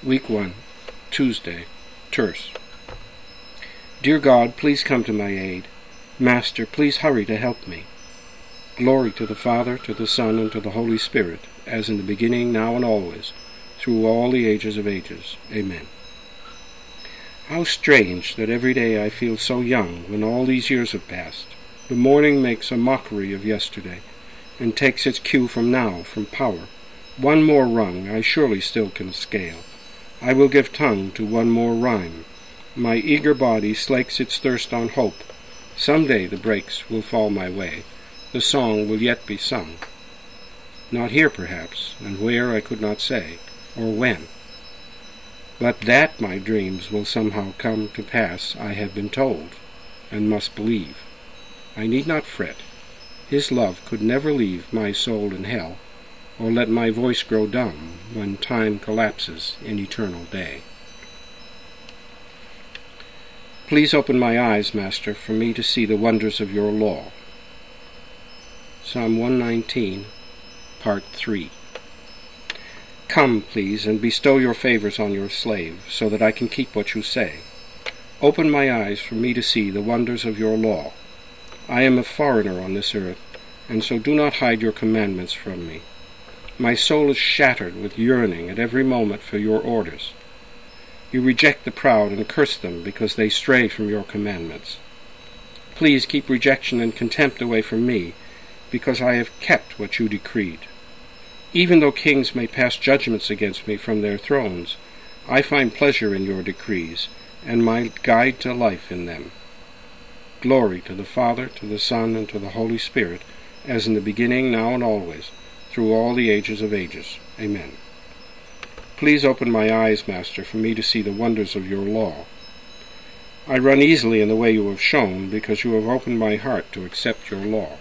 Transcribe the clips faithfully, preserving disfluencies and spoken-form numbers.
Week one, Tuesday, Terce. Dear God, please come to my aid. Master, please hurry to help me. Glory to the Father, to the Son, and to the Holy Spirit, as in the beginning, now, and always, through all the ages of ages. Amen. How strange that every day I feel so young when all these years have passed. The morning makes a mockery of yesterday, and takes its cue from now, from power. One more rung I surely still can scale. I will give tongue to one more rhyme. My eager body slakes its thirst on hope. Some day the breaks will fall my way. The song will yet be sung. Not here, perhaps, and where I could not say, or when. But that my dreams will somehow come to pass I have been told, and must believe. I need not fret. His love could never leave my soul in hell, or let my voice grow dumb when time collapses in eternal day. Please open my eyes, Master, for me to see the wonders of your law. Psalm one nineteen, Part three. Come, please, and bestow your favors on your slave, so that I can keep what you say. Open my eyes for me to see the wonders of your law. I am a foreigner on this earth, and so do not hide your commandments from me. My soul is shattered with yearning at every moment for your orders. You reject the proud and curse them because they stray from your commandments. Please keep rejection and contempt away from me, because I have kept what you decreed. Even though kings may pass judgments against me from their thrones, I find pleasure in your decrees, and my guide to life in them. Glory to the Father, to the Son, and to the Holy Spirit, as in the beginning, now, and always, through all the ages of ages. Amen. Please open my eyes, Master, for me to see the wonders of your law. I run easily in the way you have shown, because you have opened my heart to accept your law.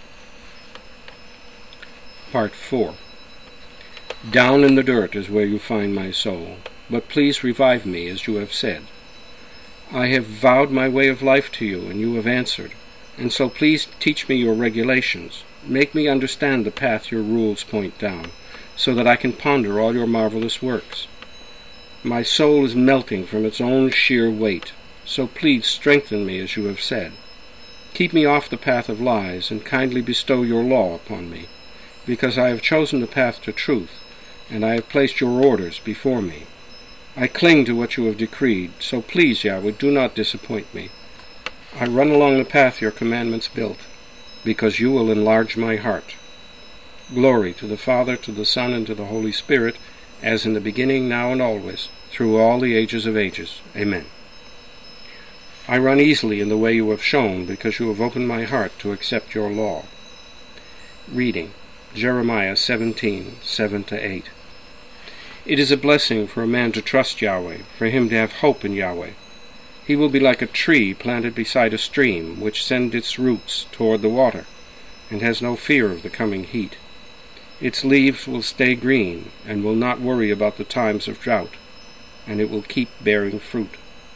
Part four. Down in the dirt is where you find my soul, but please revive me, as you have said. I have vowed my way of life to you, and you have answered, and so please teach me your regulations. Make me understand the path your rules point down, so that I can ponder all your marvelous works. My soul is melting from its own sheer weight, so please strengthen me as you have said. Keep me off the path of lies, and kindly bestow your law upon me, because I have chosen the path to truth, and I have placed your orders before me. I cling to what you have decreed, so please, Yahweh, do not disappoint me. I run along the path your commandments built, because you will enlarge my heart. Glory to the Father, to the Son, and to the Holy Spirit, as in the beginning, now, and always, through all the ages of ages. Amen. I run easily in the way you have shown, because you have opened my heart to accept your law. Reading Jeremiah seventeen, seven to eight. It is a blessing for a man to trust Yahweh, for him to have hope in Yahweh. He will be like a tree planted beside a stream, which sends its roots toward the water, and has no fear of the coming heat. Its leaves will stay green, and will not worry about the times of drought, and it will keep bearing fruit.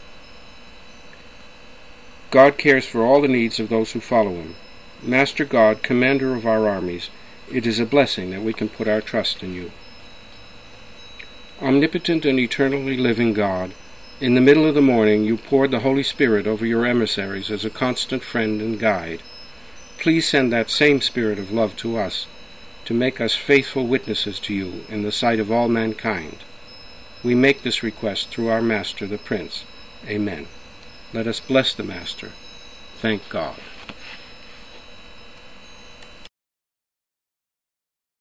God cares for all the needs of those who follow him. Master God, commander of our armies, it is a blessing that we can put our trust in you. Omnipotent and eternally living God, in the middle of the morning you poured the Holy Spirit over your emissaries as a constant friend and guide. Please send that same Spirit of love to us, to make us faithful witnesses to you in the sight of all mankind. We make this request through our Master the Prince. Amen. Let us bless the Master. Thank God.